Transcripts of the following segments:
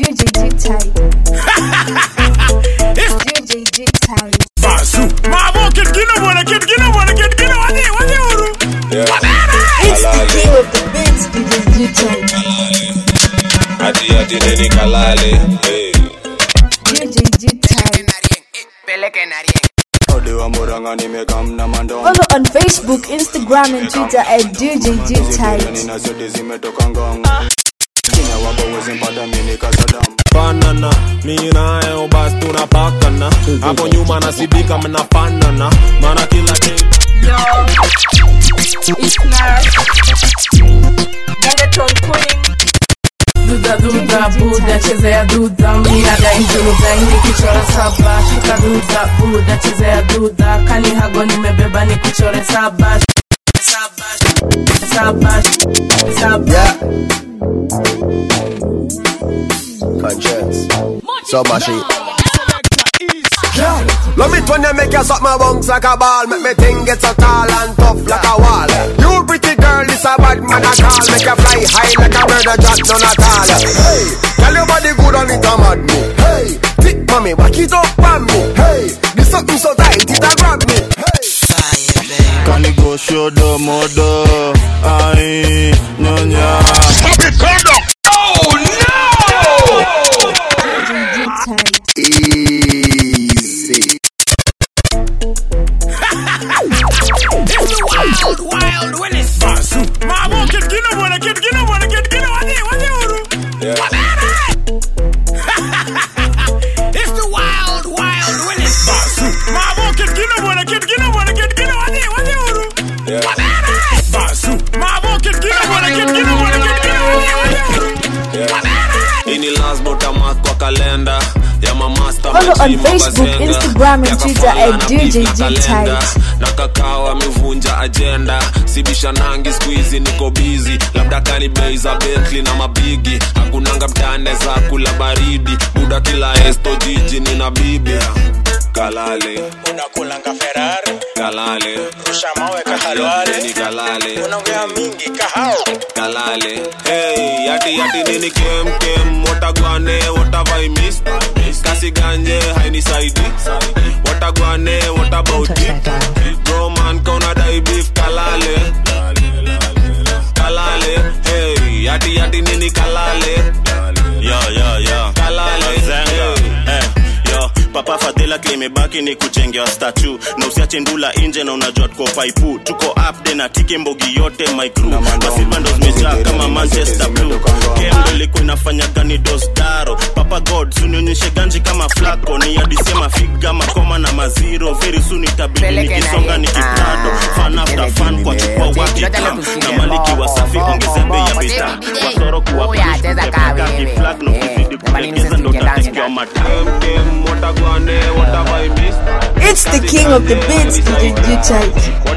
DJ G-Type. DJ G-Type. Basu. Mavo, get wanna get It's the king of the beats, DJ G-Type. Ati nini kalale. DJ G-Type. Follow on Facebook, Instagram and Twitter at DJ G-Type. Banana, mimi naye ubas tunapakana. Hapo nyuma nasidika mnafanana. Maana kila day. Yo, it's Nash. Megatron Queen. Duda Buddha, chezea Duda. Mina da injuruda, nikichora saba. Shika Duda Buddha, chezea Duda. Kani hago nimebeba nikuchore saba. Yeah. Conscience. So mushy. Yeah. Love it when you make you suck my bones like a ball. Make me think it's so tall and tough like a wall. You pretty girl, it's a bad man at all. Make you fly high like a bird that none at all. Hey, tell your body good on it, I'm at me. Hey, thick mommy, back it up on me. Hey, this something so tight, it a grab me. Hey, can you go show the mother? Aye, nyonya. Stop it, Kondo! Oh no! easy. Wild Willis. Basu. Mavo, get wanna get It's the wild Willis. Basu. Mavo, get wanna get Basu. Mavo, get wanna Ini last bottom kwa kalenda. Follow on Facebook, Instagram and Twitter at DJ G-Type. Na kakao amevunja agenda. Sibisha nangi squeezy niko busy. Labda kani bei za Bentley na mabigi. Hakunanga mtande za kula baridi. Buda kila esto jiji nina bibi. Kalale Unakulanga Ferrari. Kalale Rusha mawe kahalwale. Ni kalale Unaongea mingi kahao. Kalale hey yati nini kem Watagwane what have I missed? Kasi ganje haini saidi. Watagwane what about it? Bro man kauna dai beef kalale hey yati nini kalale Yo kalale Zenga hey. Papa Fadela klimebaki ni kuchengea statue. Na usiache ndula inje na unajua tuko paipu. Tuko up de na tiki mbogi yote my crew. Basi bando zimejaa kama Manchester Blue. Kembo liko inafanya gani dostaro. Papa God sunionyeshe ganji kama flako. Ni adisema figa makoma na maziro. Very soon itabidi nikisonga nikiprado. Fan after fan kwa chukua wakikam. Na maliki wasafi ongeze bei ya bita. Wasoro kuwa push kutepeka kiflag. No kuzidi kulegeza ndo tatekiwa matamu. It's the king of the beats, DJ G-Type.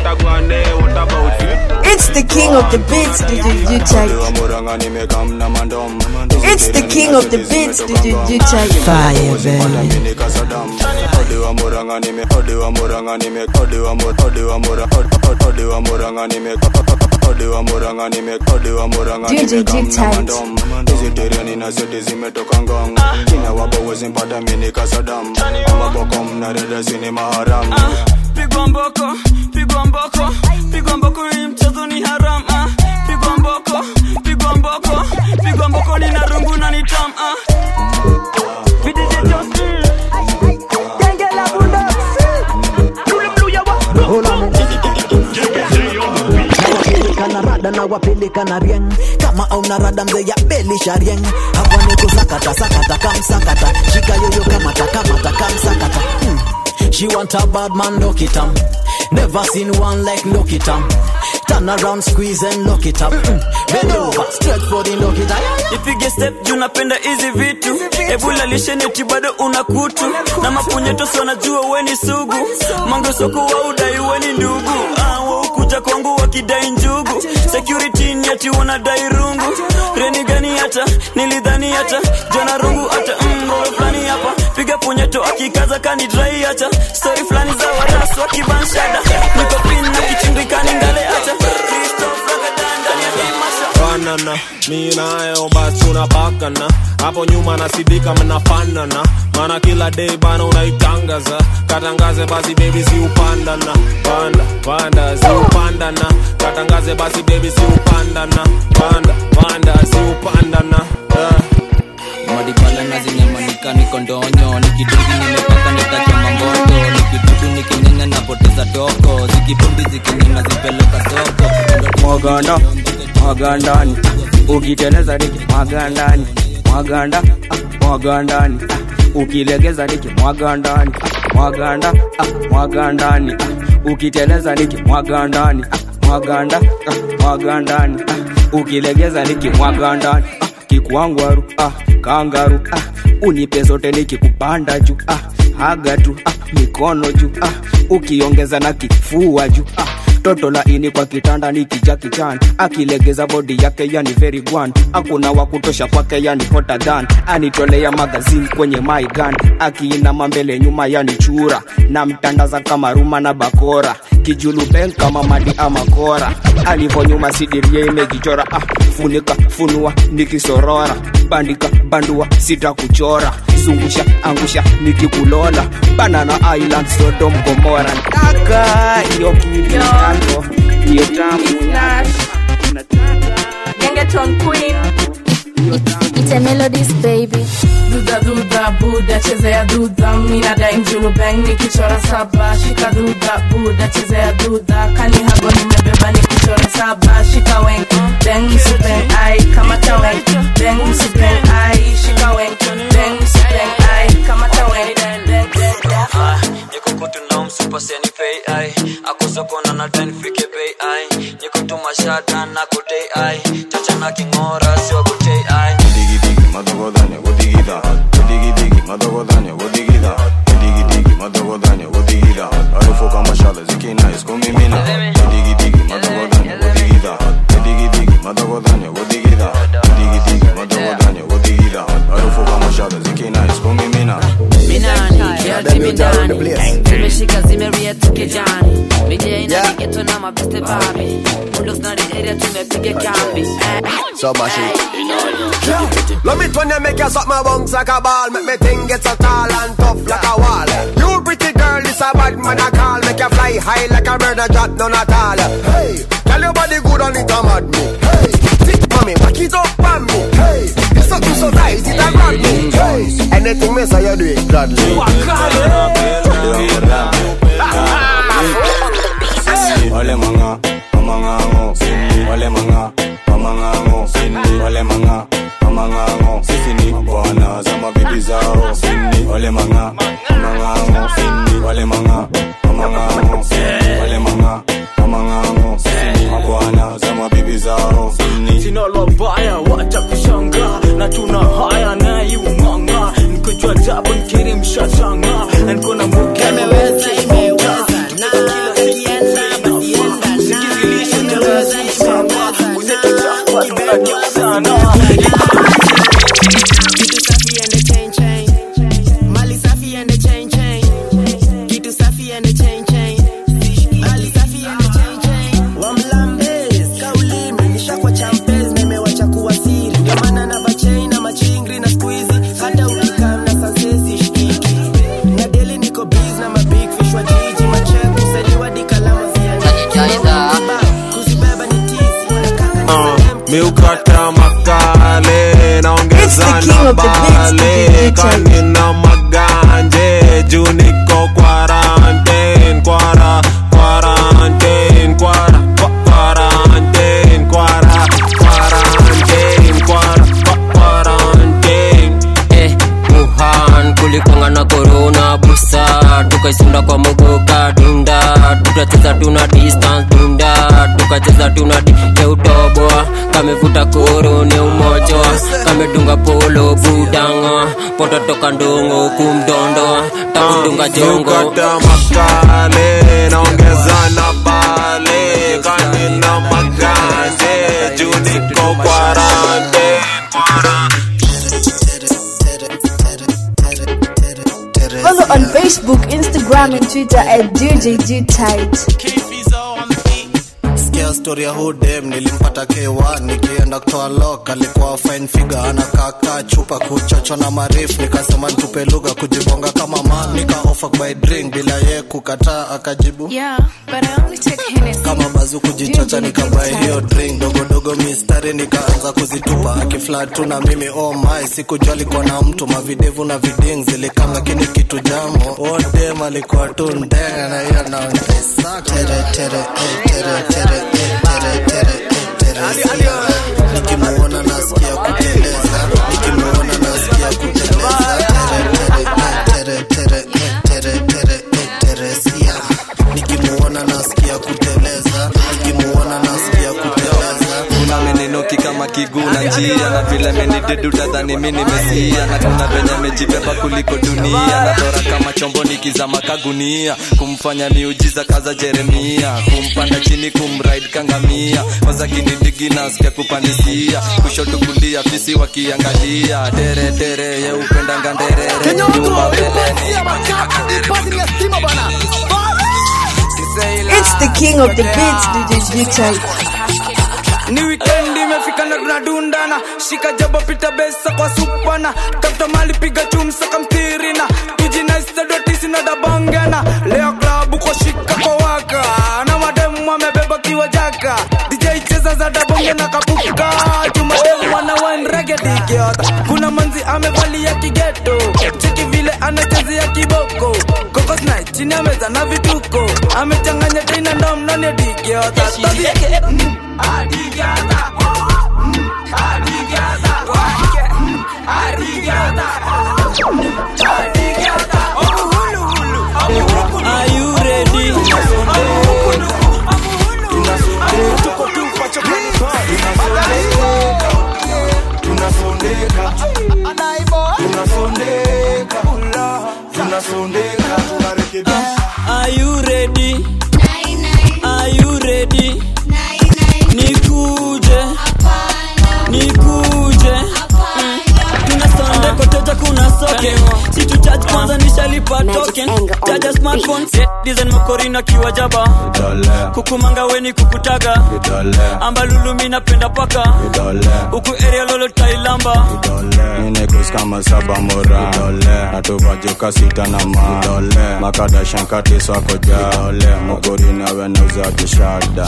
It's the king of the beats, DJ G-Type. It's the king of the beats, DJ G-Type. Fire, DJ G-Type. Pigwa mboko ni mchezo ni haram. Pigwa mboko ni narungu na ni tam. Vidije Johnson Genge la bunda Kana rada na wapeleka na rieng. Kama au na rada mze ya beli sharieng. Hapa niko sakata kamsakata. Shika yoyo kamata kamsakata. She want a bad man, lock it up. Never seen one like lock it up. Turn around, squeeze and lock it up. Bend over, straight for the lock it up. Ipige step juu napenda hizi vitu. Ebula lisheneti bado unakutu. Na mapunyeto so najua weni sugu. Mango soko wa udai weni ndugu. Kuja kwangu wakidai njugu. Security ni ati wanadai rungu. Reni gani hata, nilidhani hata. Jona rungu hata, flani hapa. Piga punyeto akikaza kani dry hata. Story flani za warasu wakibanshada. Niko pin na kichindikani ngale hata. Christoph Ragadan ndani ya dimasha. kupandana, mi nayo basi unapakana. Hapo nyuma nasidika mnafanana, mana kila day bana unaitangaza. Katangaze basi baby si upandana, panda, panda si upandana. Katangaze basi baby si upandana, panda, panda si upandana. Madibala na zinyamanika niko ndonyo. Nikidungi nimepaka nitakema mboto. Nikidudu nikinyenya napoteza toko. Zikipumbi zikinyenya zipeleka soko. Mwaganda, mwagandani. Ukiteleza niki mwagandani. Mwaganda, mwagandani. Ukilegeza niki mwagandani. Mwaganda, mwagandani. Ukiteleza niki mwagandani. Mwaganda, mwagandani. Ukilegeza niki mwagandani. Kikuangwaru, kangaru, unipe zote nikikupanda juu, haga tu, mikono juu, ukiongeza na kifua juu, toto laini kwa kitanda nikija kichani, akilegeza body yake yani very one, hakuna wa kutosha kwake yani hotter than, anitolea magazine kwenye my gun, akiinama mbele nyuma yani chura, na mtandaza kama Ruma na Bakora, kijulu ben kama Madi ama Kora, alivo nyuma sidirie imejichora, funika funua nikisorora, bandika bandua sita kuchora, zungusha angusha nikikulola, Banana Island Sodom Gomora, taka iyo kidogo iyo tamu Gengeton Queen. It's a melodies baby. Duda duda buda chezea duda, mina da injulu bang nikichora saba. Shika duda buda chezea duda, kani hago nimebeba nikichora saba. Shika weng bang supeng ai kamata weng bang supeng ai. Shika weng bang supeng ai kamata weng. Niko kutunam super seni pay ai. Ako soko na na ten fike pay ai. Niko tumashada na kutei ai. Chacha na kingora sio kutei ai. Digi digi madogodanya godigida. Digi digi madogodanya godigida. Digi digi madogodanya godigida. Arufo kama shala zikina iskomimina. Digi digi madogodanya godigida. Digi digi madogodanya godigida. Digi digi madogodanya godigida. Arufo kama shala zikina iskomimina. Minani, yote minani. Tumeshika zimeria tukejani. Media inageto na mabeste babi. Mundos na the area tumepige kambi. So much it. Love it when you make your suck my bones like a ball. Make me think it's so tall and tough like a wall. You pretty girl, this a bad man I call. Make you fly high like a bird and drop none at all. Hey, tell your body good on it, I'm mad me. Hey, thick mommy, back it up on me. Hey, it's something so tight, it a grab me. Hey, anything me say you do it gladly. Wale manga, mamangango. Wale manga, mamangango. Wale manga, mamangango. Sisi ni bwana za mabibi zao. Wale manga, mamangango. Wale manga, mamangango. Wale manga, mamangango. Sisi ni bwana za mabibi zao. Sina lobaya wacha kushanga na tuna haya na yumanga. Nikojua jabu nkiri mshashanga. Nkona muke meweza imeweza. Miukata makale naongeza na bale kanina maganje juu niko quarantine quarantine Wuhan kulikwanga na corona busa tukaisunda kwa muguka dunda tukacheza tuna distance dunda tukacheza tuna utoboa kamevuta koro ni umojo kamedunga polo budanga poto toka ndongo kumdondo takudunga jongo miukata makale naongeza na bale kanina maganje juu niko quarantine Follow on Facebook, Instagram and Twitter at DJ G Tight. Skills nilieleza story ya Hodem. Nilimpata K1 nikienda kutoa lock, alikuwa fine figure anakaka chupa kuchocho na marifu. Nikasema nitupe lugha kujibonga kama man, nika offer by drink bila ye kukataa akajibu yeah, but I only take Hennessy. Kama bazu kujichocha nikabuy hiyo drink, dogo dogo mistari nikaanza kuzitupa. Akiflat tu na mimi oh my, sikujua alikuwa na mtu, mavidevu na viding zilikam lakini kitu jamo. Hodem alikuwa tu ndenga na hiyo naonesa tere tere tere tere tere tere tere. Nikimuona nasikia kuteleza, nikimuona nasikia kuteleza. Tere tere tere tere tere sia. Nikimuona nasikia kuteleza, nikimuona nasikia kuteleza. Kuna meninoki kama kiguna njia, na vile menidedu tadhani mimi nimesia, na kuna venye mejibeba kuliko dunia, na dora kama chombo nikizama kagunia, kumfanya miujiza kaza Jeremia, kumpanda chini kumride kangamia, waza kinidigi nasikia kupandisia, kushoto kulia fisi wakiangalia. Tere tere ye upenda nganderere, nyuma beleni It's the king of the beats, DJ G-Type. Ni weekend imefika na tunadundana, shika jabo pita besa kwa supana, tafuta mali piga chumsa kamtirina, tujinaista dotisi na dabangana. Leo klabu kwa shika kwa waka, na mademu wamebeba kiwa jaka, DJ cheza za dabonge na kapuka, jumademu wana wine reggae dikiota. Kuna manzi amevalia kigeto, cheki vile anachezea kiboko, Kokos night chini ameza na vituko, amechanganya tena ndo mnani dikiota. Are you ready? Are you ready? Are you ready? Nikuje tunasonde koteja kuna soke, si tu charge kwanza nishalipa token, charge smartphone design makorina kiwajaba, kukumanga weni kukutaga, ambalulu mimi napenda paka, uku area lolo tailamba, nine kus kama saba mora, atoba joka sita na ma, makada shankati swako ja, mokorina wenauza bishada.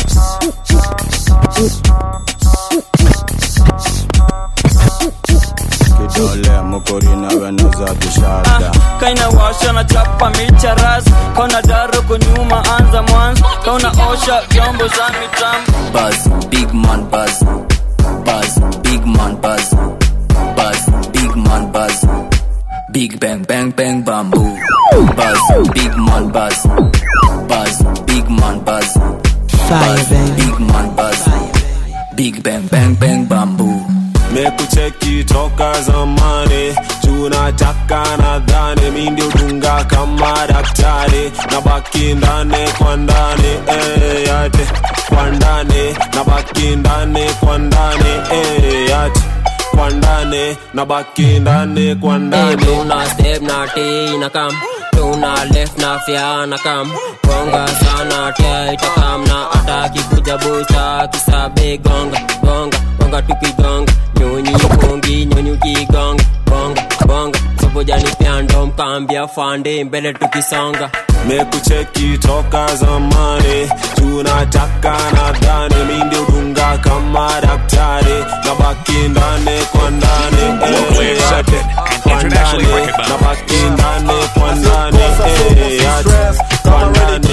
Kidole mokorina wenauza bishada. Kaina washa na chapa micharas, kauna daro kunyuma anza mwanzo, kauna osha vyombo za mitambo. Buzz, big man buzz, buzz, big man buzz, buzz, big man buzz, big bang bang bang bamboo. Buzz, big man buzz, buzz, big man buzz, buzz, big man buzz, big bang bang bang bamboo. Mekucheki toka zamani, tunataka nadhani mimi ndio dunga kama daktari, na baki ndani kwa ndani yate, kwa ndani na baki ndani kwa ndani yate, kwa ndani na baki ndani kwa ndani. Tuna step na T na kam, tuna left na fya na kam, gonga sana tia itakam na ataki kuja busta kisabe gonga gonga gonga tukigonga, nyonyi kongi nyonyi kigonga bonga bonga, sobojani piando mkambia fande mbele tukisonga. Mekucheki toka zamani, tunataka nadhani mimi ndio dunga kama daktari, na baki ndani kwa ndani yate, kwa ndani na baki ndani kwa ndani yate, kwa ndani.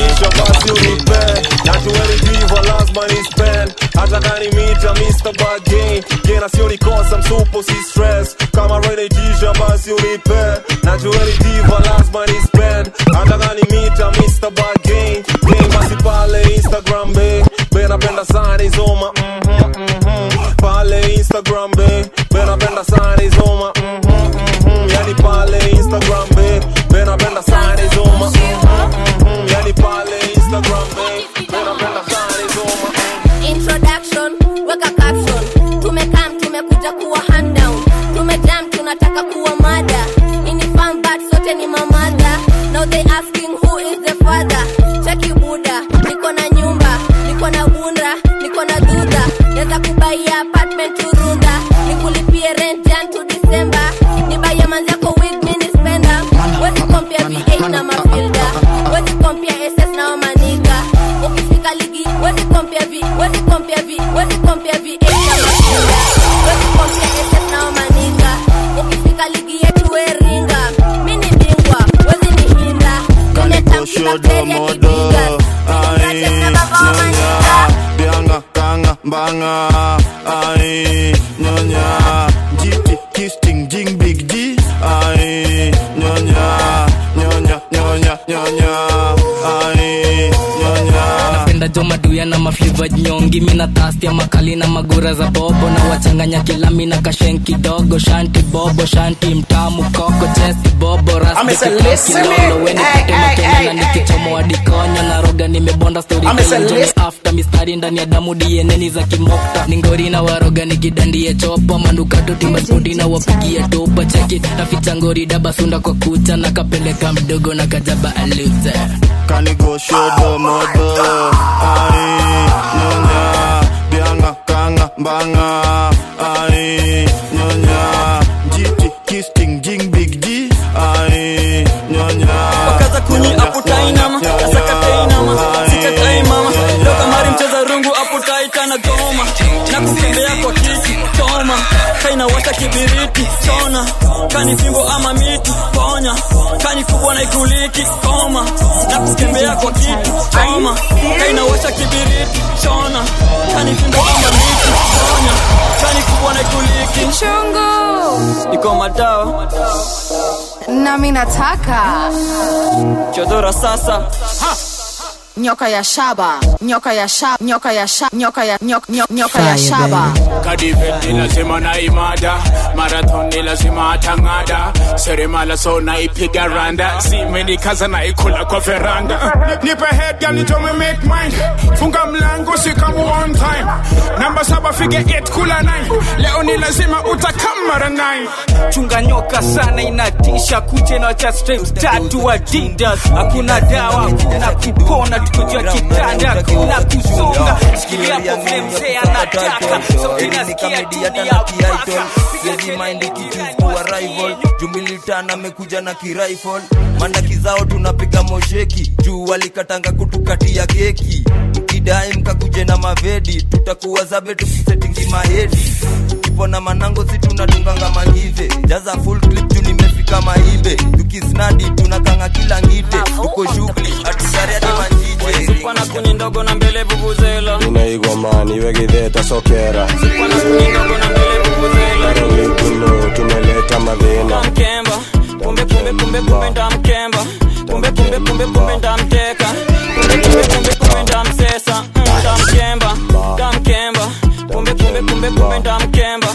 Natueli diva lazima ni spend, hata kani mita Mr. Bargain, gena sioni kosa msupo si stress, kama Rene Tisha basi unipe. Natueli diva lazima ni spend, hata kani mita Mr. Bargain, game basi pale Instagram be napenda sana izoma pale Instagram be napenda sana izoma yani pale Instagram be napenda sana izoma yani pale Instagram be napenda sana izoma. Introduction, weka caption, tumekuja kuwa hand down, tumejam tunataka kuwa mada, ini fan but sote ni mamada, now they asking who is the father, cheki buda, niko na nyumba, niko na bunda, shodo modo. Ai, nyonya, bianga, kanga, banga. Ai, nyonya, jiti, kisting, jing, big G. Ai, nyonya, nyonya, nyonya, nyonya. Ai, nyonya. Napenda joma duya na mafliva nyongi. Mina tasti ya makali na magura za bobo. Na wachanganya kila mina kashen kidogo. Shanti bobo, shanti mtamu koko. Chesti bobo, rasti kilolo. Weni kutema kena na nikichomo wadikonyo. Na roga nimebonda story kalanjoni after. Mistari ndani ya damu dieneni za kimokta. Ningori na waroga nikidandie chopo. Manukato timba spoti na wapigia topa. Cheki na ficha ngori daba sunda kwa kucha. Na kapeleka mdogo na kajaba alute. Kanigo shodo modo. Ai, nyonya, bianga, kanga, banga. Ai, nyonya, jiti, kisting, jing, big G. Ai, nyonya. Wakaza kuni aputai nama, asakatai nama, sikatai mama. Loka mari mcheza rungu aputai kana goma. Na kutembea kwa kiki, toma. Kaina washa kibiriti, chona. Kani fimbo ama miti, ponya. Kani kubwa na ikuliki, koma. Na kutembea kwa kiki, toma. Kaina washa kibiriti, chona. Kani fimbo ama miti, ponya. Kani kubwa na ikuliki, Chungu iko madawa na minataka chodora sasa. Nyoka ya shaba, nyoka ya shaba, nyoka ya shaba, nyoka ya shaba. Kadibet lazima na imada, marathon lazima atangada. Seremala so na ipiga randa, simeni kaza na ikula kwa veranda. Nipe head girl ito me make mine, funga mlango sikamu on time. Number 7 figure 8 kula 9, leo ni lazima utakamara 9. Chunga nyoka sana inatisha, kuje na cha streams tatu Adidas. Hakuna dawa, hakuna kupona, tukujua kitanda, kuna kusonga. Sikilia hapo vile mzee anataka, sauti nasikia dunia paka. Siezi mind ikichoose kuwa rival. Jumilitana amekuja na kirifle. Mandaki zao tunapiga mosheki. Juu walikatanga kutukatia keki. Mkidai mkakuje na mavedi. Tutakuwa zabe tukisetingi mahedi. Kipo na manango si tunadunganga mangive. Jaza full clip juu nimefika maibe. Tukisnadi tunakanga kila ngite. Tuko shughuli atusari hadi manjije. Supana kuni ndogo na mbele vuvuzela. Unaigwa mani wegidheta sokera. Supana kuni ndogo na mbele vuvuzela. Karo wikuno tumeleta madhina. Mkemba, kumbe kumbe kumbe kumbe ndamkemba. Kumbe kumbe kumbe kumbe ndamteka. Kumbe kumbe kumbe kumbe ndamsesa. Ndamkemba, ndamkemba. Kumbe kumbe kumbe kumbe ndamkemba.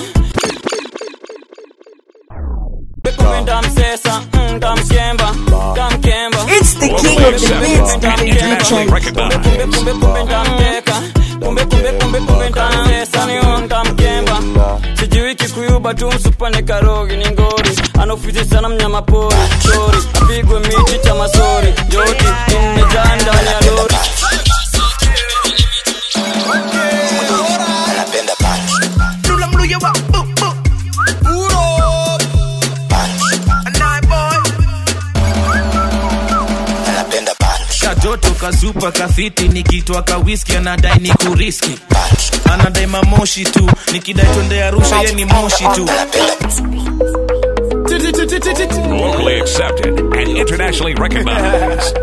Kumbe ndamsesa, ndamkemba, ndamkemba. It's the king of the beats, DJ. Kumbe kumbe kumbe ndamteka. Kumbe kumbe kumbe kumbe ndamsesa ni ndamkemba. Sijui kikuyuba tu msupane karogi ni ngori. Anofizi sana mnyama pori, shori. Apigwe miti cha masori, joti, imejaa ndani ya lori. Anapenda punch. Lula mluya wa Anapenda punch. Kajoto kazupa kafiti nikitwa ka whisky anadai ni kuriski. Anadai mamoshi tu nikidai twende Arusha ye ni moshi tu. Locally accepted and internationally recognized.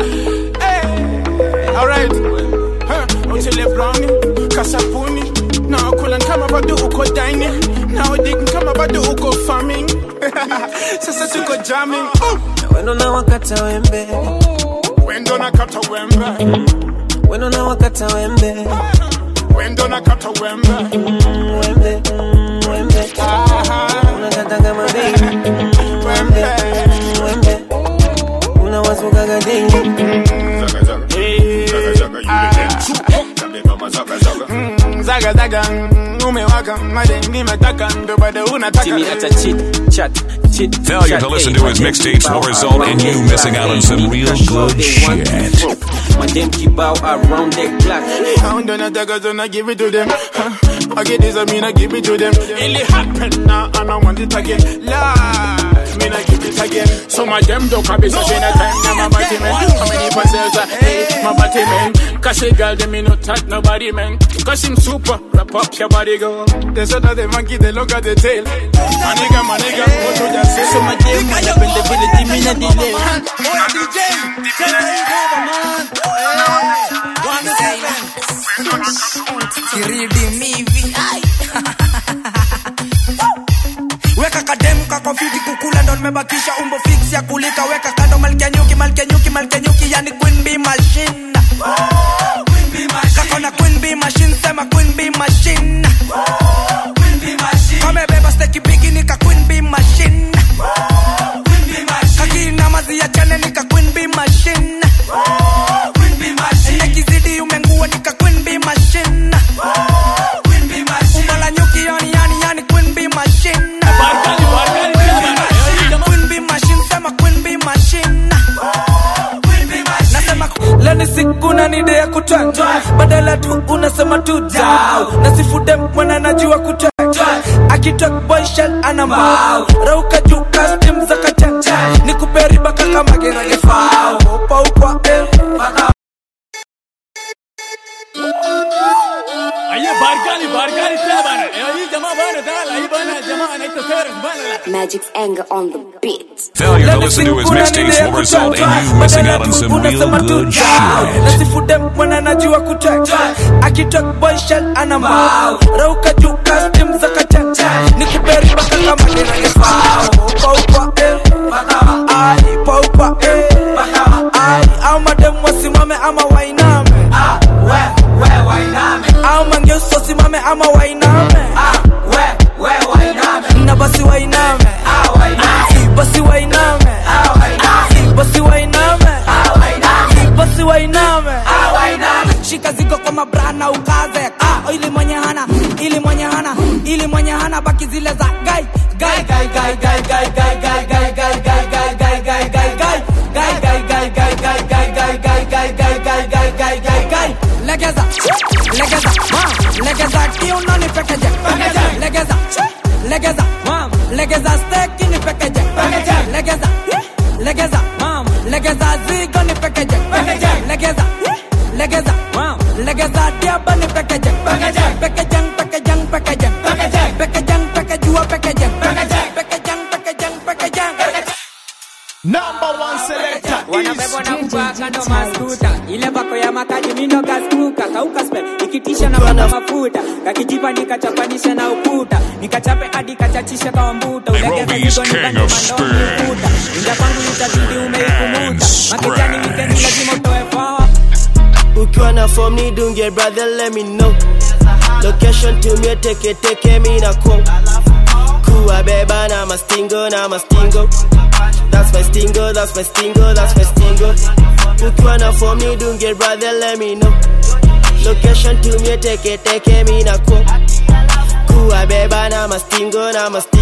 Alright. Utile brownie, kasapuni. Now kulan kama bado uko dining. Now digging kama bado uko farming. Sasa tuko jamming. Wendo na wakata wembe. Wendo na kata wembe. Wendo na wakata wembe. Wendo na kata wembe. Wembe, wembe. Unakata kama baby. Wembe, wembe. Unawasuka gadingi. Zaga zaga, umewaka, madeni mataka, ndo bado unataka. Jimmy at a chit. Failure to listen to his mixtapes will result in you missing out on some real good shit. My damn kibao around the clock. I don't know, don't I give it to them. I get this, I mean I give it to them. It happened now, and I want it again. Live, mean I give it again. So my damn dog, I be such a time. Now my body man, how many percent are hey, my body man? Cause a girl, they me not touch nobody man. Cause him super, wrap up your body go. There's another monkey, they look at the tail. My nigga, go to that. So my damn man, up in the ability, me no delay. Weka kademu kakofiti kukula ndo nimebakisha umbo fix ya kulika. Weka kando malkia nyuki yani queen bee machine. Kakona queen bee machine, sema queen bee machine. Kame beba steki bigi nika queen bee machine. Kaki na mazi ya chane nika queen bee machine. Neki zidi umengua nika queen bee machine. Umbala nyuki yani queen bee machine. Queen bee machine, sema queen bee machine. Nasema leni siku na nide ya kutwa badala tu unasema tu down. Nasifude mwana najua kutwa akitok boy shell anambao. Rauka juu custom za katata nikuperi baka kama gerage fao. Upa ukwa Aye bargani tela bana. Aye jamaa bana dala. Aye bana jamaa anaita Ferris bana. Magic's anger on the beat. Failure to listen to his mixtapes will result in you missing out on some real good shit. Nasifude mwana najua kutwa akitok boy shell anambao. Rauka juu custom za katata nikuperi baka kama gerage fao. Upa ukwa aye upa aye au madem wasimame ama wainame. Au mangeuso simame ama wainame. Na basi wainame. Basi wainame. Basi wainame. Basi wainame. Shika ziko kama brana ukaze. Ili mwenye hana baki zile za gai. Legeza kiuno ni pekeje. Legeza steak ni pekeje. Legeza zigo ni pekeje. Legeza diaba ni pekeje. Number one selector wanabebwa na kupaka ndo maskuta ile vako ya makaji mindo kaskuka kauka spell ikitisha na bana mafuta kakijipa nikachapanisha na ukuta nikachape hadi kachachisha kama mbuta ulegeza zigo nikando mandokuta inja kwangu itazidi umeikumuta makijani weekend lazima utoe fawa. Ukiwa na form ni dunge brother let me know. Location to me teke mi na kong. Kuwa beba na mastingo. That's my stingo. Ukiwa na form ni dunge brother let me know. Location to me teke mi na kong. Kuwa beba na mastingo.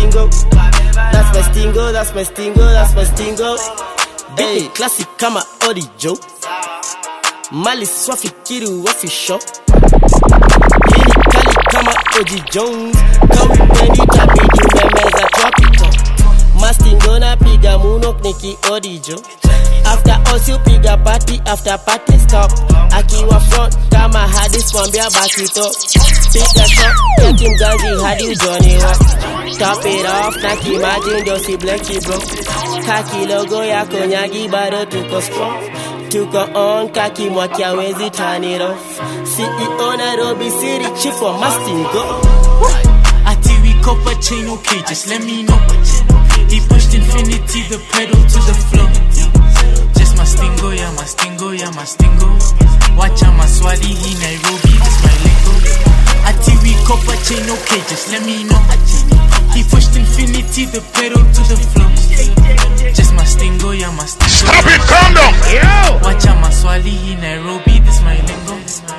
That's my stingo. Hey, classic kama Orijo. Mali swafikiri wafisho. Hili kali kama Oji Jones. Kawi pendi tabidi umemeza tropical. Mastingo na piga munok niki Orijo. After us you piga party after party stop. Akiwa front kama hadis mwambia baki top. Piga shot yakim ganzi hadi Johnny Walk. Top it off na kimaji ndo si bleki bro. Kaki logo ya konyagi bado tuko strong. Tuko on kaki mwaki hawezi turn it off. CEO Nairobi City chief for Mastingo. Ati we copper chain okay just let me know. He pushed infinity the pedal to the floor. Just Mastingo ya Mastingo. Wacha maswali hii Nairobi this my lingo. Ati we copper chain okay just let me know. He pushed infinity the pedal to the floor. Just Mastingo ya Mastingo. Stop it, calm down. Yo. Wacha maswali hii Nairobi this my lingo.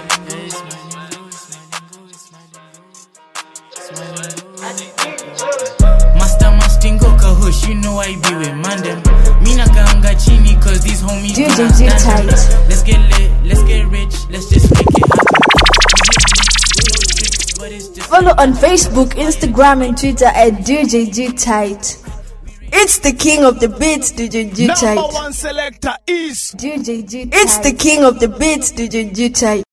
Master Mastingo kahush, you know I be with mandem. Mina kaanga chini cause these homies do not stand. Let's get lit, let's get rich, let's just make it happen. Follow on Facebook, Instagram and Twitter at DJ G Tight. It's the king of the beats, DJ G Tight. Number one selector is DJ G Tight. It's the king of the beats, DJ G Tight.